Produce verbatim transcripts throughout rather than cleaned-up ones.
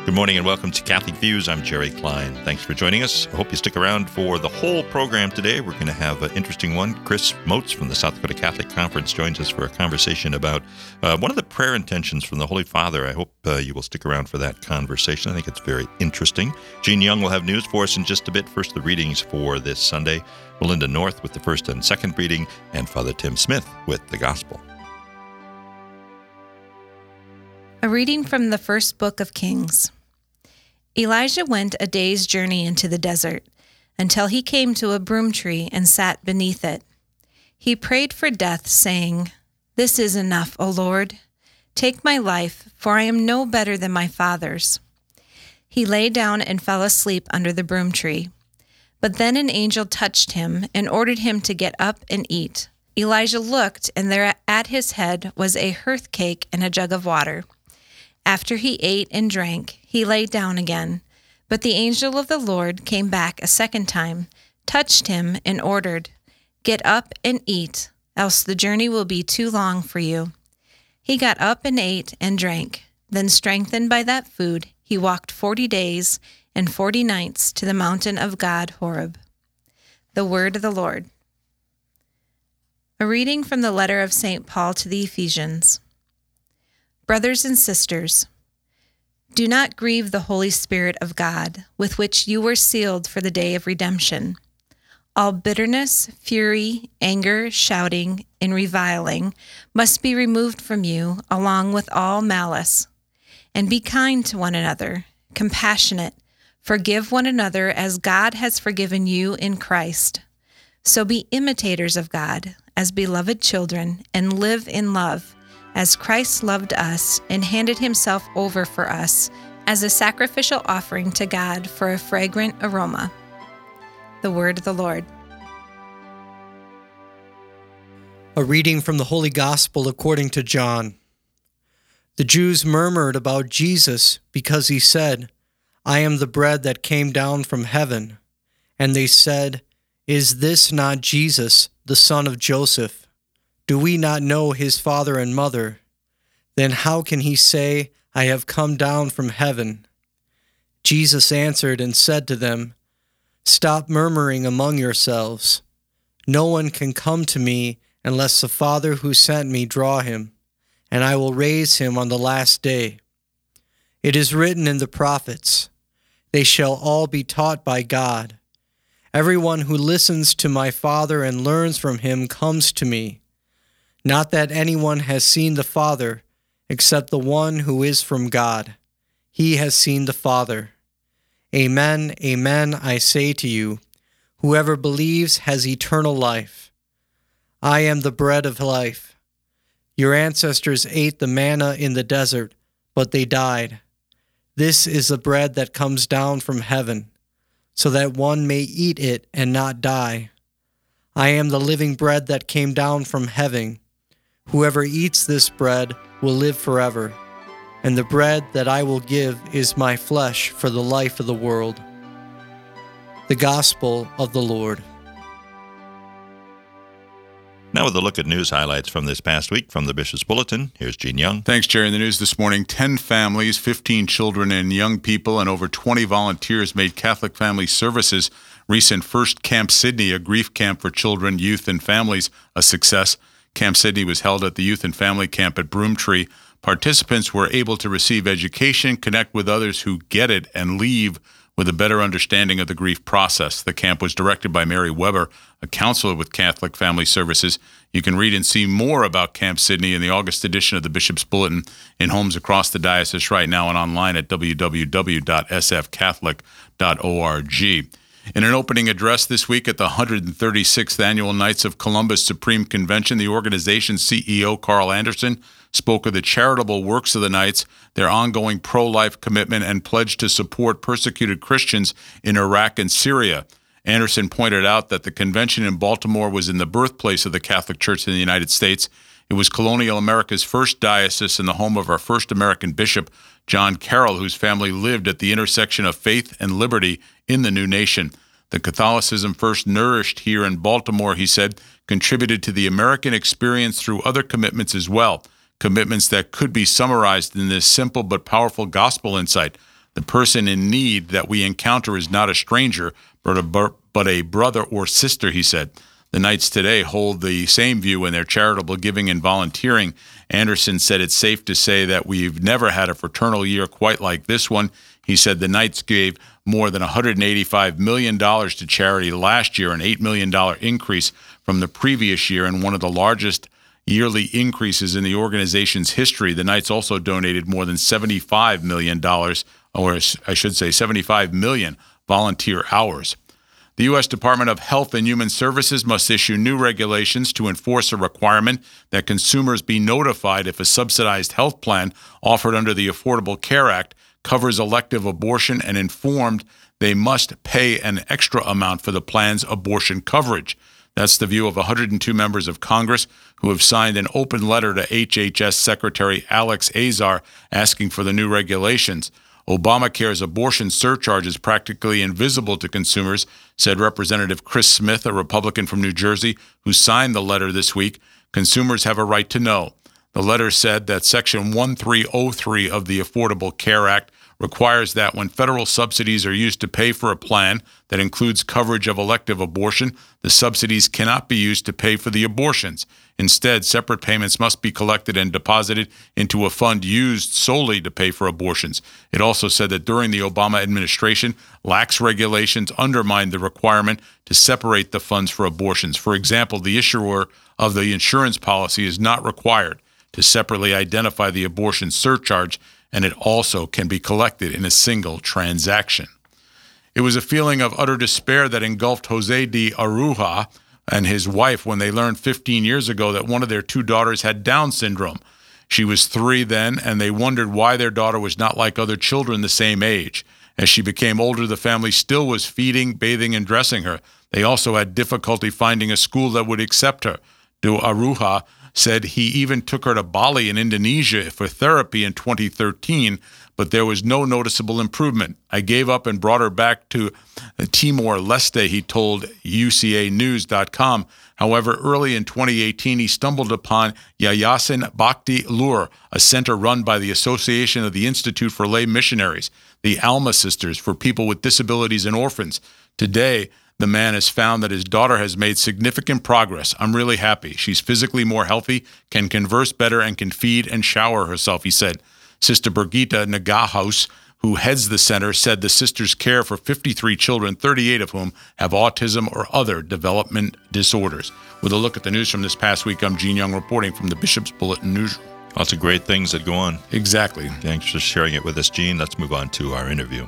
Good morning and welcome to Catholic Views. I'm Jerry Klein. Thanks for joining us. I hope you stick around for the whole program today. We're going to have an interesting one. Chris Moats from the South Dakota Catholic Conference joins us for a conversation about uh, one of the prayer intentions from the Holy Father. I hope uh, you will stick around for that conversation. I think it's very interesting. Gene Young will have news for us in just a bit. First, the readings for this Sunday. Melinda North with the first and second reading, and Father Tim Smith with the Gospel. A reading from the first book of Kings. Elijah went a day's journey into the desert until he came to a broom tree and sat beneath it. He prayed for death, saying, "This is enough, O Lord. Take my life, for I am no better than my fathers." He lay down and fell asleep under the broom tree. But then an angel touched him and ordered him to get up and eat. Elijah looked, and there at his head was a hearth cake and a jug of water. After he ate and drank, he lay down again. But the angel of the Lord came back a second time, touched him, and ordered, "Get up and eat, else the journey will be too long for you." He got up and ate and drank. Then, strengthened by that food, he walked forty days and forty nights to the mountain of God, Horeb. The word of the Lord. A reading from the letter of Saint Paul to the Ephesians. Brothers and sisters, do not grieve the Holy Spirit of God, with which you were sealed for the day of redemption. All bitterness, fury, anger, shouting, and reviling must be removed from you, along with all malice. And be kind to one another, compassionate, forgive one another as God has forgiven you in Christ. So be imitators of God, as beloved children, and live in love, as Christ loved us and handed himself over for us as a sacrificial offering to God for a fragrant aroma. The word of the Lord. A reading from the Holy Gospel according to John. The Jews murmured about Jesus because he said, "I am the bread that came down from heaven." And they said, "Is this not Jesus, the son of Joseph? Do we not know his father and mother? Then how can he say, 'I have come down from heaven'?" Jesus answered and said to them, "Stop murmuring among yourselves. No one can come to me unless the Father who sent me draw him, and I will raise him on the last day. It is written in the prophets, 'They shall all be taught by God.' Everyone who listens to my Father and learns from him comes to me. Not that anyone has seen the Father, except the one who is from God. He has seen the Father. Amen, amen, I say to you, whoever believes has eternal life. I am the bread of life. Your ancestors ate the manna in the desert, but they died. This is the bread that comes down from heaven, so that one may eat it and not die. I am the living bread that came down from heaven. Whoever eats this bread will live forever, and the bread that I will give is my flesh for the life of the world." The Gospel of the Lord. Now with a look at news highlights from this past week from the Bishop's Bulletin, here's Gene Young. Thanks, Jerry. In the news this morning, ten families, fifteen children and young people, and over twenty volunteers made Catholic Family Services' recent First Camp Sydney, a grief camp for children, youth, and families, a success. Camp Sydney was held at the Youth and Family Camp at Broomtree. Participants were able to receive education, connect with others who get it, and leave with a better understanding of the grief process. The camp was directed by Mary Weber, a counselor with Catholic Family Services. You can read and see more about Camp Sydney in the August edition of the Bishop's Bulletin in homes across the diocese right now and online at w w w dot s f catholic dot org. In an opening address this week at the one hundred thirty-sixth Annual Knights of Columbus Supreme Convention, the organization's C E O, Carl Anderson, spoke of the charitable works of the Knights, their ongoing pro-life commitment, and pledge to support persecuted Christians in Iraq and Syria. Anderson pointed out that the convention in Baltimore was in the birthplace of the Catholic Church in the United States. It was colonial America's first diocese and the home of our first American bishop, John Carroll, whose family lived at the intersection of faith and liberty in the new nation. The Catholicism first nourished here in Baltimore, he said, contributed to the American experience through other commitments as well, commitments that could be summarized in this simple but powerful gospel insight. The person in need that we encounter is not a stranger, but a, but a brother or sister, he said. The Knights today hold the same view in their charitable giving and volunteering. Anderson said it's safe to say that we've never had a fraternal year quite like this one. He said the Knights gave more than one hundred eighty-five million dollars to charity last year, an eight million dollars increase from the previous year, and one of the largest yearly increases in the organization's history. The Knights also donated more than seventy-five million dollars, or I should say seventy-five million volunteer hours. The U S Department of Health and Human Services must issue new regulations to enforce a requirement that consumers be notified if a subsidized health plan offered under the Affordable Care Act covers elective abortion, and informed they must pay an extra amount for the plan's abortion coverage. That's the view of one hundred two members of Congress who have signed an open letter to H H S Secretary Alex Azar asking for the new regulations. Obamacare's abortion surcharge is practically invisible to consumers, said Representative Chris Smith, a Republican from New Jersey, who signed the letter this week. Consumers have a right to know. The letter said that Section thirteen oh three of the Affordable Care Act requires that when federal subsidies are used to pay for a plan that includes coverage of elective abortion, the subsidies cannot be used to pay for the abortions. Instead, separate payments must be collected and deposited into a fund used solely to pay for abortions. It also said that during the Obama administration, lax regulations undermined the requirement to separate the funds for abortions. For example, the issuer of the insurance policy is not required to separately identify the abortion surcharge, and it also can be collected in a single transaction. It was a feeling of utter despair that engulfed Jose de Aruja and his wife when they learned fifteen years ago that one of their two daughters had Down syndrome. She was three then, and they wondered why their daughter was not like other children the same age. As she became older, the family still was feeding, bathing, and dressing her. They also had difficulty finding a school that would accept her. De Aruja said he even took her to Bali in Indonesia for therapy in twenty thirteen, but there was no noticeable improvement. I gave up and brought her back to Timor-Leste, he told U C A news dot com. However, early in twenty eighteen, he stumbled upon Yayasan Bhakti Lure, a center run by the Association of the Institute for Lay Missionaries, the Alma Sisters for people with disabilities and orphans. Today, the man has found that his daughter has made significant progress. I'm really happy. She's physically more healthy, can converse better, and can feed and shower herself, he said. Sister Birgitta Nagahaus, who heads the center, said the sisters care for fifty-three children, thirty-eight of whom have autism or other development disorders. With a look at the news from this past week, I'm Gene Young reporting from the Bishop's Bulletin Newsroom. Lots of great things that go on. Exactly. Thanks for sharing it with us, Gene. Let's move on to our interview.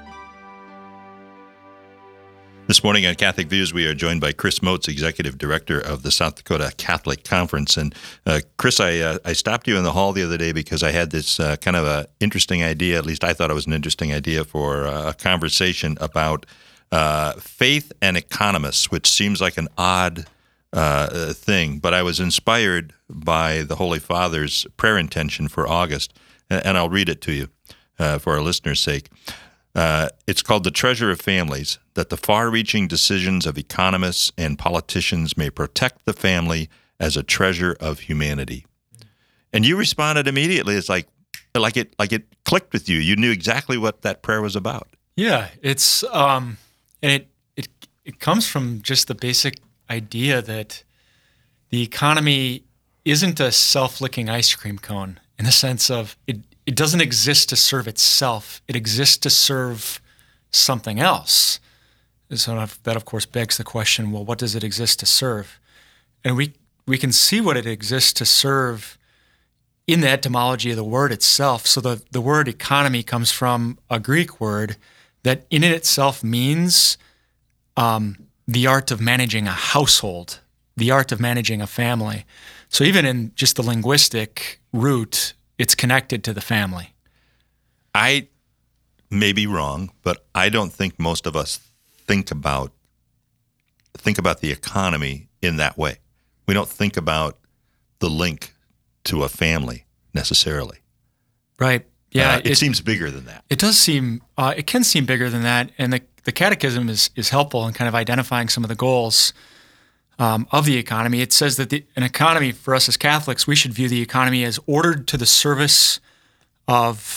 This morning on Catholic Views, we are joined by Chris Moats, Executive Director of the South Dakota Catholic Conference. And uh, Chris, I uh, I stopped you in the hall the other day because I had this uh, kind of a interesting idea, at least I thought it was an interesting idea, for uh, a conversation about uh, faith and economists, which seems like an odd uh, thing. But I was inspired by the Holy Father's prayer intention for August, and I'll read it to you uh, for our listeners' sake. Uh, it's called The Treasure of Families, that the far-reaching decisions of economists and politicians may protect the family as a treasure of humanity. And you responded immediately. It's like, like it, like it clicked with you. You knew exactly what that prayer was about. Yeah, it's um, and it it it comes from just the basic idea that the economy isn't a self-licking ice cream cone in the sense of it. It doesn't exist to serve itself. It exists to serve something else. So that, of course, begs the question, well, what does it exist to serve? And we we can see what it exists to serve in the etymology of the word itself. So the, the word economy comes from a Greek word that in itself means um, the art of managing a household, the art of managing a family. So even in just the linguistic root, it's connected to the family. I may be wrong, but I don't think most of us think about think about the economy in that way. We don't think about the link to a family necessarily. Right. Yeah. Uh, it, it seems bigger than that. It does seem, uh, it can seem bigger than that. And the, the catechism is, is helpful in kind of identifying some of the goals Um, of the economy. It says that the, an economy, for us as Catholics, we should view the economy as ordered to the service of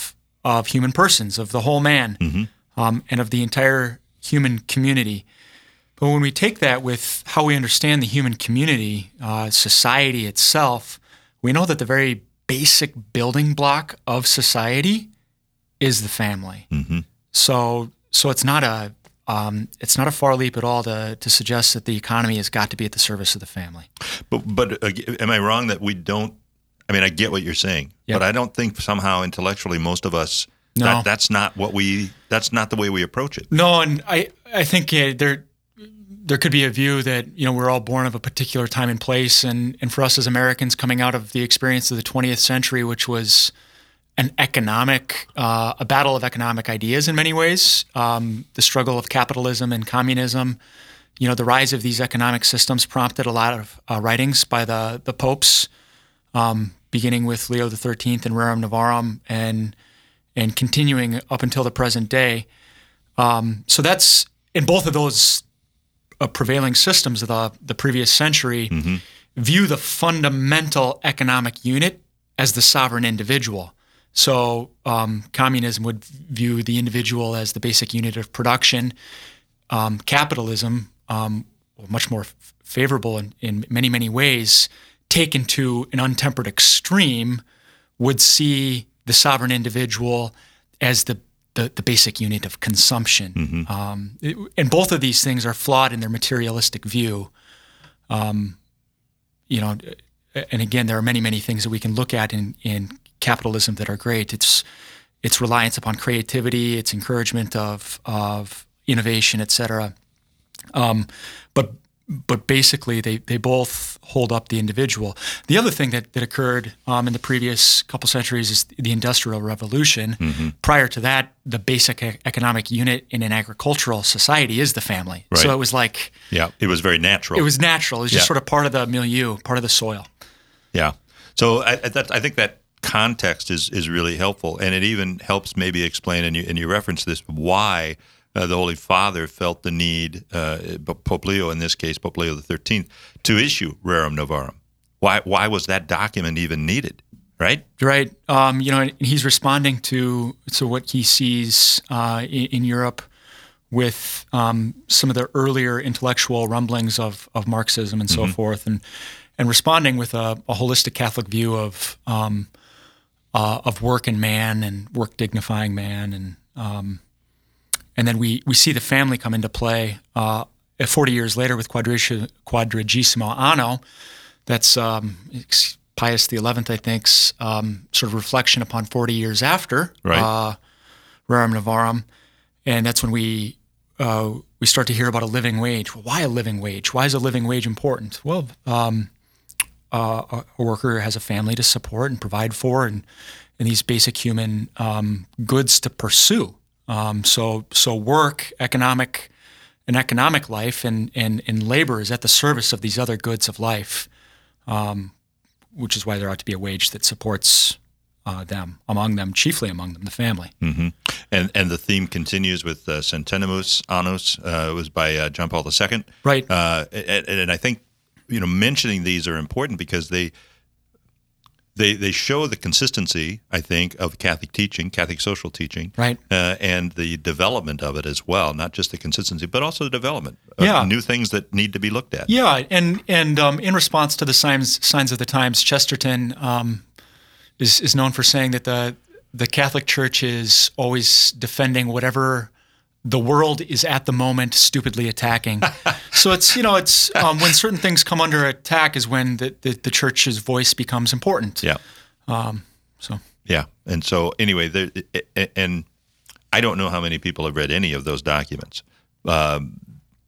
of human persons, of the whole man, Mm-hmm. um, and of the entire human community. But when we take that with how we understand the human community, uh, society itself, we know that the very basic building block of society is the family. Mm-hmm. So, so it's not a um, it's not a far leap at all to to suggest that the economy has got to be at the service of the family. But but uh, am I wrong that we don't? I mean, I get what you're saying, Yep. but I don't think somehow intellectually most of us No. that, that's not what we that's not the way we approach it. No, and I I think uh, there there could be a view that you know we're all born of a particular time and place, and and for us as Americans coming out of the experience of the twentieth century, which was an economic uh, a battle of economic ideas in many ways, um, the struggle of capitalism and communism. You know, the rise of these economic systems prompted a lot of uh, writings by the the popes, um, beginning with Leo the thirteenth and Rerum Novarum, and and continuing up until the present day. Um, so that's in both of those uh, prevailing systems of the the previous century Mm-hmm. view the fundamental economic unit as the sovereign individual. So um, communism would view the individual as the basic unit of production. Um, capitalism, um, much more f- favorable in, in many, many ways, taken to an untempered extreme, would see the sovereign individual as the the, the basic unit of consumption. Mm-hmm. Um, it- and both of these things are flawed in their materialistic view. Um, you know, and again, there are many, many things that we can look at in, in capitalism that are great. It's its reliance upon creativity, its encouragement of of innovation, et cetera. Um, but but basically, they, they both hold up the individual. The other thing that, that occurred um, in the previous couple centuries is the Industrial Revolution. Mm-hmm. Prior to that, the basic e- economic unit in an agricultural society is the family. Right. So it was like Yeah, it was very natural. it was natural. It was just Yeah. sort of part of the milieu, part of the soil. Yeah. So I, I- that, I think that context is, is really helpful, and it even helps maybe explain, and you, and you reference this, why uh, the Holy Father felt the need, uh, Pope Leo in this case, Pope Leo the thirteenth, to issue Rerum Novarum. Why why was that document even needed, right? Right. Um, you know, and he's responding to to what he sees uh, in, in Europe with um, some of the earlier intellectual rumblings of, of Marxism and so Mm-hmm. forth, and and responding with a, a holistic Catholic view of um, uh, of work and man and work dignifying man, and um, and then we, we see the family come into play uh, forty years later with Quadrag- Quadragesimo Anno. That's um, Pius the Eleventh, I think's um, sort of reflection upon forty years after Right. uh, Rerum Novarum, and that's when we uh, we start to hear about a living wage. Well, why a living wage? Why is a living wage important? Well, um, uh, a worker has a family to support and provide for, and, and these basic human um, goods to pursue. Um, so so work, economic, an economic life, and, and and labor is at the service of these other goods of life. Um, which is why there ought to be a wage that supports uh, them, among them, chiefly among them, the family. Mm-hmm. And and the theme continues with uh, Centenimus Annus. Uh, it was by uh, John Paul the Second. Right. Uh, and, and I think you know mentioning these are important because they they they show the consistency, I think, of Catholic teaching, Catholic social teaching, Right. uh, and the development of it as well. Not just the consistency, but also the development of Yeah. new things that need to be looked at. Yeah, and and um, in response to the signs signs of the times, Chesterton um, is is known for saying that the the Catholic Church is always defending whatever the world is at the moment stupidly attacking. So it's you know it's um, when certain things come under attack is when the, the, the Church's voice becomes important. Yeah. Um, so Yeah, and so anyway, there, and I don't know how many people have read any of those documents. Um,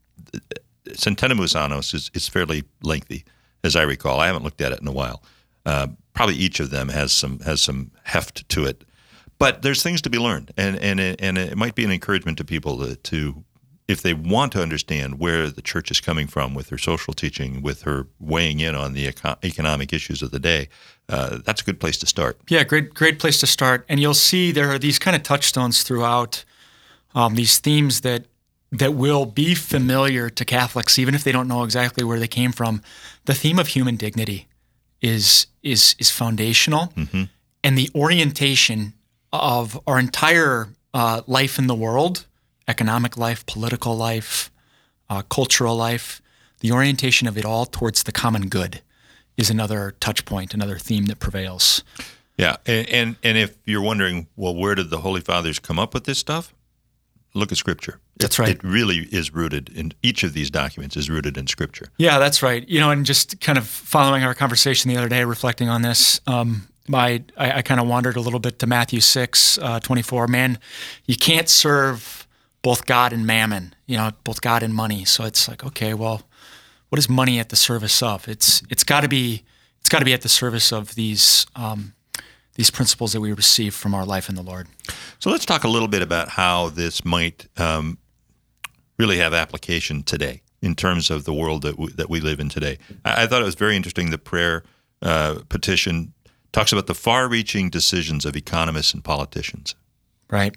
Centenimus Annus is, is fairly lengthy, as I recall. I haven't looked at it in a while. Uh, probably each of them has some has some heft to it, but there's things to be learned, and and it, and it might be an encouragement to people to, to if they want to understand where the Church is coming from with her social teaching, with her weighing in on the eco- economic issues of the day. Uh, that's a good place to start. yeah, great great place to start. And you'll see there are these kind of touchstones throughout um, these themes that that will be familiar to Catholics, even if they don't know exactly where they came from. The theme of human dignity is is is foundational, Mm-hmm. and the orientation of our entire uh, life in the world, economic life, political life, uh, cultural life, the orientation of it all towards the common good is another touch point, another theme that prevails. Yeah, and, and and if you're wondering, well, where did the Holy Fathers come up with this stuff? Look at Scripture. That's it, right. It really is rooted in, each of these documents is rooted in Scripture. Yeah, that's right. You know, and just kind of following our conversation the other day, reflecting on this, um, my I, I kind of wandered a little bit to Matthew six, uh, twenty-four. Man, you can't serve both God and mammon, you know, both God and money. So it's like, okay, well, what is money at the service of? It's it's got to be it's got to be at the service of these um, these principles that we receive from our life in the Lord. So let's talk a little bit about how this might um, really have application today in terms of the world that we, that we live in today. I, I thought it was very interesting. The prayer uh, petition talks about the far-reaching decisions of economists and politicians. Right.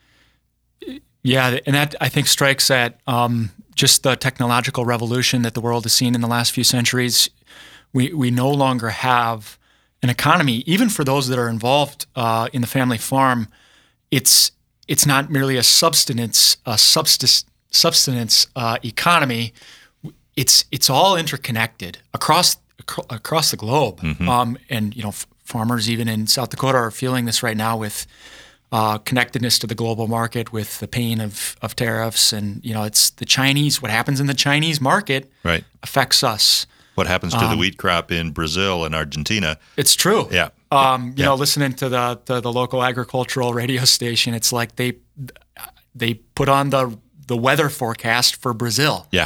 Yeah, and that I think strikes at um, just the technological revolution that the world has seen in the last few centuries. We we no longer have an economy, even for those that are involved uh, in the family farm. It's it's not merely a subsistence a subsist, subsistence uh, economy. It's it's all interconnected across across the globe, mm-hmm. um, and you know f- farmers even in South Dakota are feeling this right now with uh, connectedness to the global market, with the pain of of tariffs, and you know it's the Chinese. What happens in the Chinese market right. affects us. What happens to um, the wheat crop in Brazil and Argentina? It's true. Yeah. Um, you yeah. know, listening to the, to the local agricultural radio station, it's like they they put on the the weather forecast for Brazil. Yeah.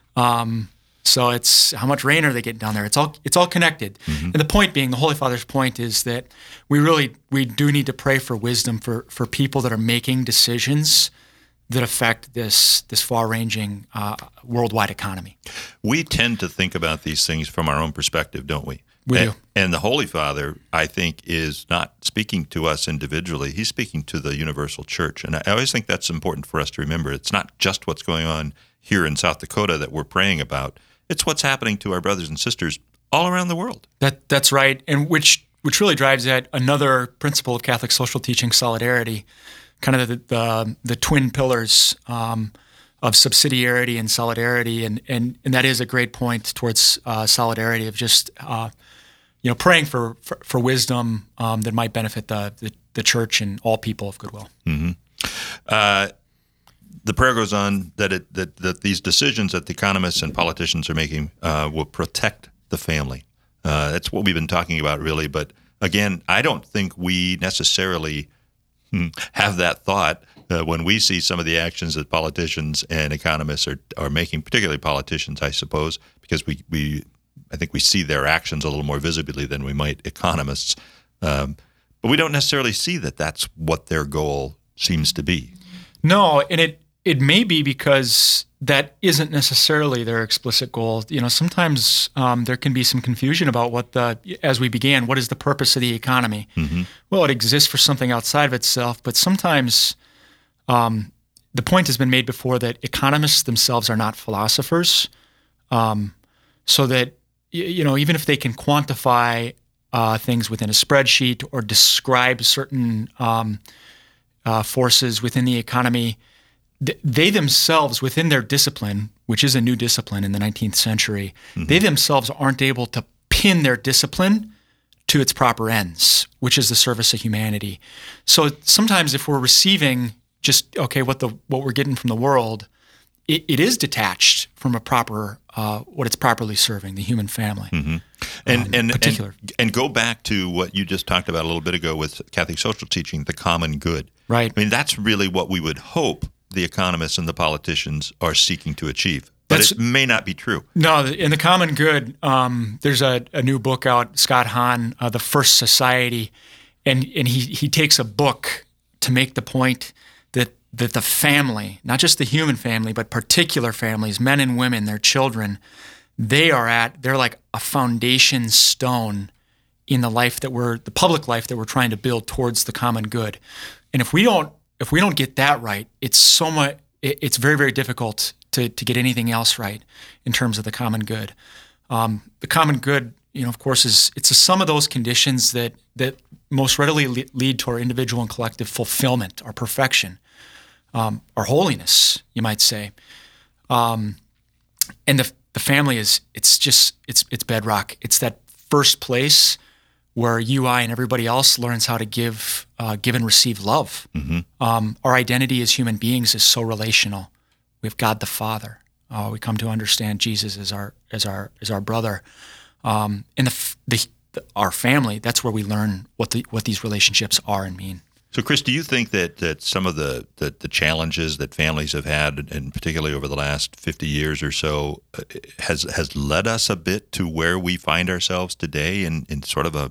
Um, so it's how much rain are they getting down there? It's all it's all connected. Mm-hmm. And the point being, the Holy Father's point is that we really we do need to pray for wisdom for for people that are making decisions that affect this this far-ranging uh, worldwide economy. We tend to think about these things from our own perspective, don't we? We and, do. And the Holy Father, I think, is not speaking to us individually. He's speaking to the universal church. And I always think that's important for us to remember. It's not just what's going on here in South Dakota that we're praying about. It's what's happening to our brothers and sisters all around the world. That That's right, and which which really drives at another principle of Catholic social teaching, solidarity, kind of the the, the twin pillars um, of subsidiarity and solidarity, and, and and that is a great point towards uh, solidarity of just uh, you know praying for for, for wisdom um, that might benefit the, the the church and all people of goodwill. Mm-hmm. Uh, the prayer goes on that it that, that these decisions that the economists and politicians are making uh, will protect the family. Uh, that's what we've been talking about, really. But again, I don't think we necessarily have that thought uh, when we see some of the actions that politicians and economists are, are making, particularly politicians, I suppose, because we, we I think we see their actions a little more visibly than we might economists. Um, but we don't necessarily see that that's what their goal seems to be. No, and it it may be because that isn't necessarily their explicit goal. You know, sometimes um, there can be some confusion about what the, as we began, what is the purpose of the economy? Mm-hmm. Well, it exists for something outside of itself, but sometimes um, the point has been made before that economists themselves are not philosophers, um, so that, you know, even if they can quantify uh, things within a spreadsheet or describe certain um, uh, forces within the economy, they themselves, within their discipline, which is a new discipline in the nineteenth century, mm-hmm. they themselves aren't able to pin their discipline to its proper ends, which is the service of humanity. So sometimes if we're receiving just, okay, what the what we're getting from the world, it, it is detached from a proper, uh, what it's properly serving, the human family. Mm-hmm. And, um, and, particular. and and go back to what you just talked about a little bit ago with Catholic social teaching, the common good. Right. I mean, that's really what we would hope the economists and the politicians are seeking to achieve. But That's, it may not be true. No, in the common good, um, there's a, a new book out, Scott Hahn, uh, The First Society, and and he he takes a book to make the point that that the family, not just the human family, but particular families, men and women, their children, they are at, they're like a foundation stone in the life that we're, the public life that we're trying to build towards the common good. And if we don't If we don't get that right, it's so much. It's very, very difficult to, to get anything else right in terms of the common good. Um, the common good you know, of course, is it's a sum of those conditions that that most readily le- lead to our individual and collective fulfillment, our perfection, um, our holiness, you might say. Um, and the the family is it's just it's it's bedrock. It's that first place where you, I, and everybody else learns how to give, uh, give and receive love. Mm-hmm. Um, our identity as human beings is so relational. We have God the Father. Uh, we come to understand Jesus as our as our as our brother. Um, and the, the, the our family. That's where we learn what the what these relationships are and mean. So, Chris, do you think that, that some of the, the, the challenges that families have had, and particularly over the last fifty years or so, uh, has has led us a bit to where we find ourselves today in, in sort of a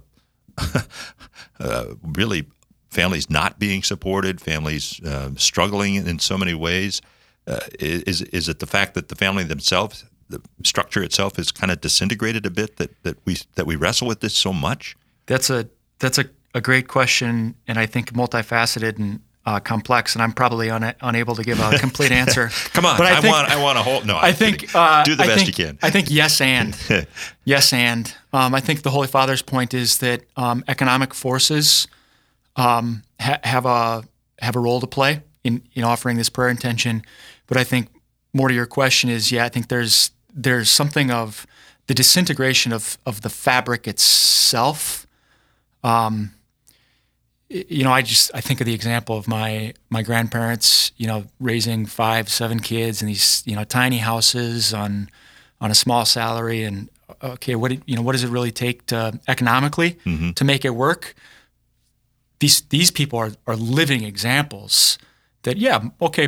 uh, really families not being supported, families uh, struggling in so many ways? Uh, is is it the fact that the family themselves, the structure itself, is kind of disintegrated a bit that, that we that we wrestle with this so much? That's a that's a, a great question, and I think multifaceted and uh, complex. And I'm probably una- unable to give a complete answer. Come on, but I, I think, want I want a whole. No, I'm I think kidding. uh, do the I best think, you can. I think yes and yes and um, I think the Holy Father's point is that um, economic forces um, ha- have a have a role to play in in offering this prayer intention. But I think more to your question is, yeah, I think there's there's something of the disintegration of of the fabric itself. Um, you know, I just I think of the example of my my grandparents, you know, raising five, seven kids in these, you know, tiny houses on on a small salary, and okay, what you know, what does it really take to economically Mm-hmm. to make it work? These these people are are living examples that, yeah, okay,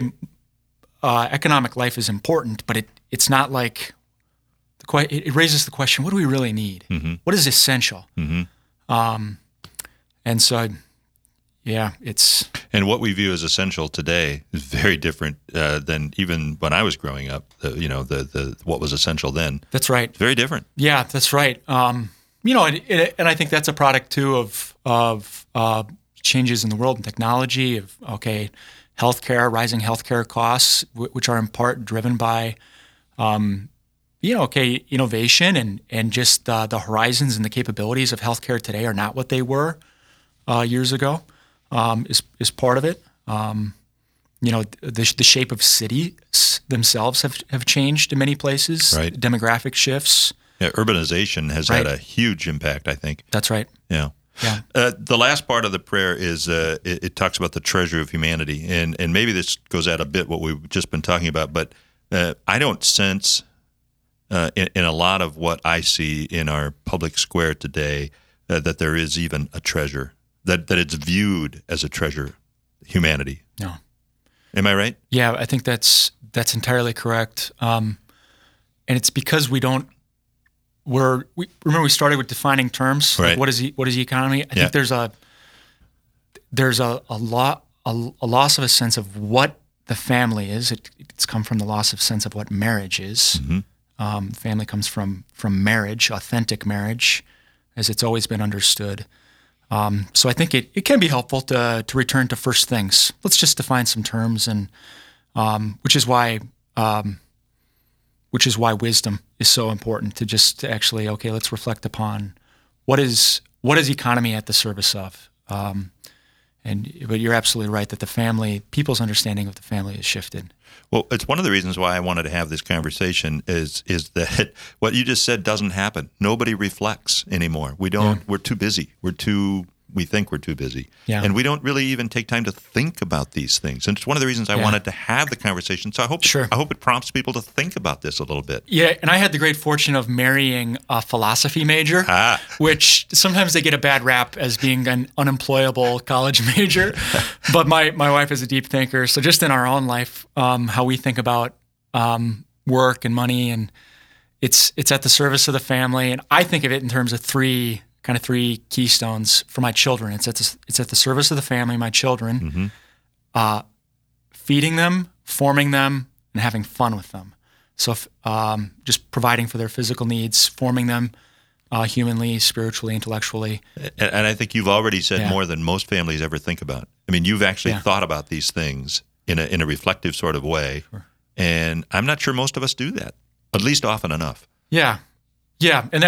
uh, economic life is important, but it it's not like the que- it, it raises the question: what do we really need? Mm-hmm. What is essential? Mm-hmm. Um, and so, yeah, it's And what we view as essential today is very different uh, than even when I was growing up. The, you know, the the what was essential then. that's right. It's very different. Yeah, that's right. Um, you know, and, it, and I think that's a product too of of uh, changes in the world and technology. Of okay, healthcare, rising healthcare costs, w- which are in part driven by, um, you know, okay, innovation and and just uh, the horizons and the capabilities of healthcare today are not what they were uh, years ago. Um, is is part of it. Um, you know, the the shape of cities themselves have have changed in many places. Right. Demographic shifts. Yeah, urbanization has Right. had a huge impact, I think. That's right. Yeah. Yeah. Uh, the last part of the prayer is uh, it, it talks about the treasure of humanity, and and maybe this goes out a bit what we've just been talking about, but uh, I don't sense uh, in, in a lot of what I see in our public square today uh, that there is even a treasure, that that it's viewed as a treasure, humanity. No. Am I right? Yeah, I think that's that's entirely correct. Um, and it's because we don't. We're we remember we started with defining terms. Right. Like what is the, what is the economy? I Yeah. think there's a there's a a lot a, a loss of a sense of what the family is. It, it's come from the loss of sense of what marriage is. Mm-hmm. Um, family comes from from marriage, authentic marriage, as it's always been understood. Um, so I think it, it can be helpful to to return to first things. Let's just define some terms, and um, which is why um, which is why wisdom is so important. To just to actually okay, let's reflect upon what is what is economy at the service of. Um, and but you're absolutely right that the family, people's understanding of the family has shifted. Well, it's one of the reasons why I wanted to have this conversation is is that what you just said doesn't happen. Nobody reflects anymore. We don't. Yeah. We're too busy. We're too. We think we're too busy, Yeah. and we don't really even take time to think about these things. And it's one of the reasons I Yeah. wanted to have the conversation. So I hope Sure. I hope it prompts people to think about this a little bit. Yeah, and I had the great fortune of marrying a philosophy major, Ah. which sometimes they get a bad rap as being an unemployable college major. But my, my wife is a deep thinker. So just in our own life, um, how we think about um, work and money, and it's it's at the service of the family. And I think of it in terms of three kind of three keystones for my children. It's at the, it's at the service of the family, my children, Mm-hmm. uh, feeding them, forming them, and having fun with them. So if, um, just providing for their physical needs, forming them uh, humanly, spiritually, intellectually. And, and I think you've already said Yeah. more than most families ever think about. I mean, you've actually Yeah. thought about these things in a in a reflective sort of way, Sure. and I'm not sure most of us do that, at least often enough. Yeah, yeah, and that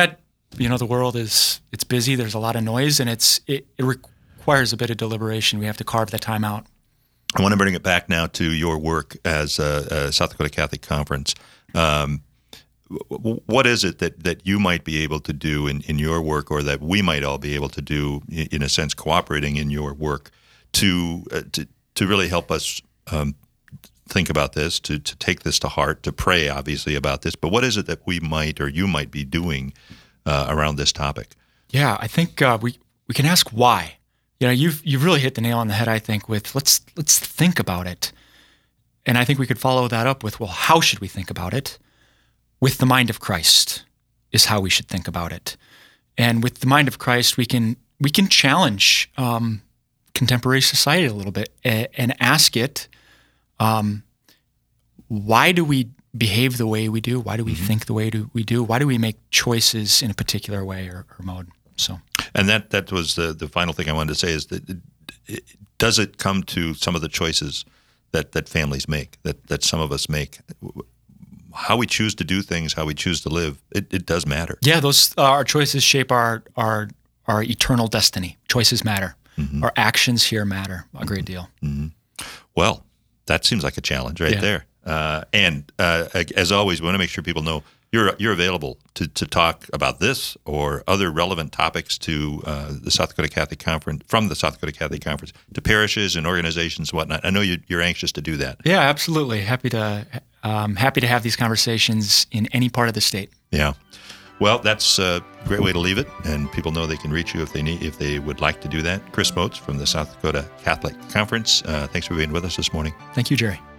you know, the world is, it's busy. There's a lot of noise, and it's it, it requires a bit of deliberation. We have to carve that time out. I want to bring it back now to your work as a, a South Dakota Catholic Conference. Um, w- what is it that, that you might be able to do in, in your work, or that we might all be able to do, in, in a sense, cooperating in your work to uh, to, to really help us um, think about this, to, to take this to heart, to pray, obviously, about this? But what is it that we might, or you might be doing uh, around this topic? Yeah, I think uh, we we can ask why. You know, you've you've really hit the nail on the head, I think, with let's let's think about it. And I think we could follow that up with, well, how should we think about it? With the mind of Christ is how we should think about it. And with the mind of Christ, we can we can challenge um, contemporary society a little bit and, and ask it, um, why do we behave the way we do? Why do we mm-hmm. think the way do we do? Why do we make choices in a particular way or, or mode? So, and that that was the the final thing I wanted to say is that it, it, does it come to some of the choices that, that families make, that, that some of us make? How we choose to do things, how we choose to live, it, it does matter. Yeah, those uh, our choices shape our our our eternal destiny. Choices matter. Mm-hmm. Our actions here matter a great deal. Mm-hmm. Well, that seems like a challenge right yeah. there. Uh, and uh, as always, we want to make sure people know You're you're available to, to talk about this or other relevant topics to uh, the South Dakota Catholic Conference, from the South Dakota Catholic Conference, to parishes and organizations and whatnot. I know you, you're anxious to do that. Yeah, absolutely. Happy to um, happy to have these conversations in any part of the state. Yeah. Well, that's a great way to leave it, and people know they can reach you if they need, if they would like to do that. Chris Moats from the South Dakota Catholic Conference. Uh, thanks for being with us this morning. Thank you, Jerry.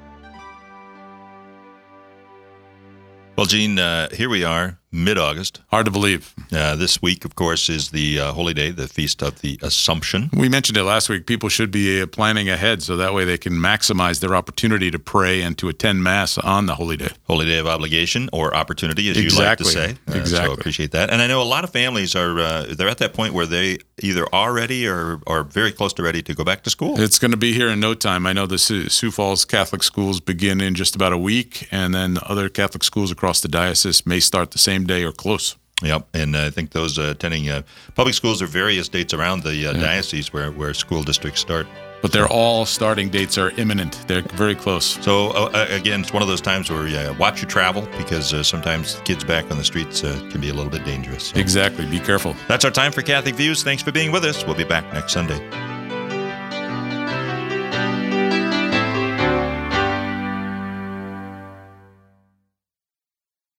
Well, Gene, uh, here we are, mid-August. Hard to believe. Uh, this week, of course, is the uh, Holy Day, the Feast of the Assumption. We mentioned it last week. People should be uh, planning ahead so that way they can maximize their opportunity to pray and to attend Mass on the Holy Day. Holy Day of obligation or opportunity, as exactly. you like to say. Uh, exactly. So appreciate that. And I know a lot of families are uh, they're at that point where they either are ready or are very close to ready to go back to school. It's going to be here in no time. I know the Sioux Falls Catholic schools begin in just about a week, and then other Catholic schools across the diocese may start the same day or close. Yep, and uh, I think those uh, attending uh, public schools are various dates around the uh, yeah. diocese where, where school districts start. But they're all starting dates are imminent. They're very close. So, uh, again, it's one of those times where uh, watch your travel, because uh, sometimes kids back on the streets uh, can be a little bit dangerous. So. Exactly. Be careful. That's our time for Catholic Views. Thanks for being with us. We'll be back next Sunday.